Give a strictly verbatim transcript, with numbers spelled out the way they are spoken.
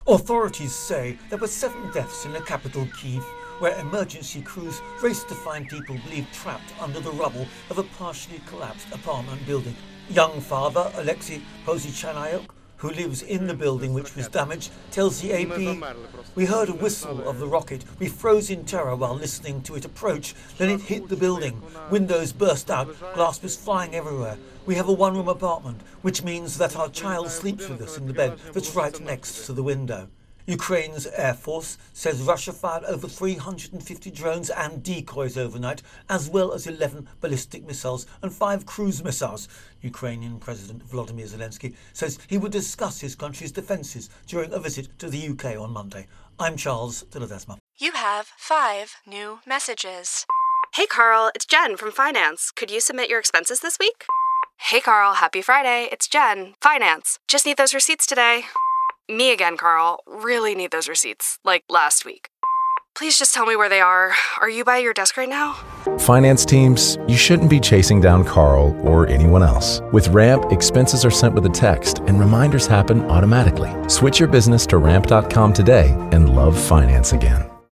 Authorities say there were seven deaths in the capital, Kyiv, where emergency crews raced to find people believed trapped under the rubble of a partially collapsed apartment building. Young father Alexei Pozichanayok, who lives in the building which was damaged, tells the A P, "We heard a whistle of the rocket. We froze in terror while listening to it approach. Then it hit the building. Windows burst out. Glass was flying everywhere. We have a one-room apartment, which means that our child sleeps with us in the bed that's right next to the window." Ukraine's Air Force says Russia fired over three hundred fifty drones and decoys overnight, as well as eleven ballistic missiles and five cruise missiles. Ukrainian President Volodymyr Zelensky says he would discuss his country's defences during a visit to the U K on Monday. I'm Charles de Ledesma. You have five new messages. Hey Carl, it's Jen from Finance. Could you submit your expenses this week? Hey Carl, happy Friday. It's Jen, Finance. Just need those receipts today. Me again, Carl. Really need those receipts, like last week. Please just tell me where they are. Are you by your desk right now? Finance teams, you shouldn't be chasing down Carl or anyone else. With Ramp, expenses are sent with a text and reminders happen automatically. Switch your business to ramp dot com today and love finance again.